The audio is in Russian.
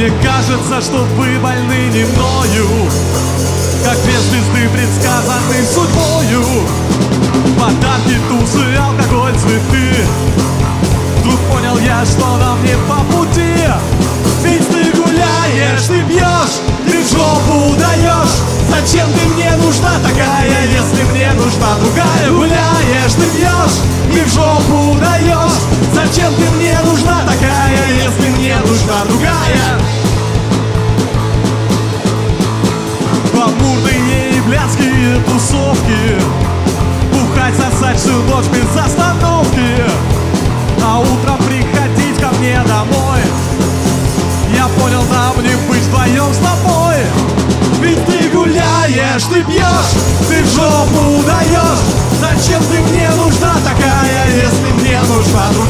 Мне кажется, что вы больны не мною, как две звезды, предсказанные судьбою. Подарки, тусы, алкоголь, цветы. Вдруг понял я, что нам не по пути. Ведь ты гуляешь, ты пьешь, ты в жопу даешь. Зачем ты мне нужна такая, если мне нужна другая? Гуляешь, ты пьешь, и в жопу даешь. Зачем ты мне нужна такая, если мне нужна другая? Гламурные и блядские тусовки, бухать, сосать всю ночь без остановки, а утром приходить ко мне домой. Я понял, нам не быть вдвоем с тобой. Ведь ты гуляешь, ты пьешь, ты в жопу даешь. Зачем ты мне нужна такая, если мне нужна другая?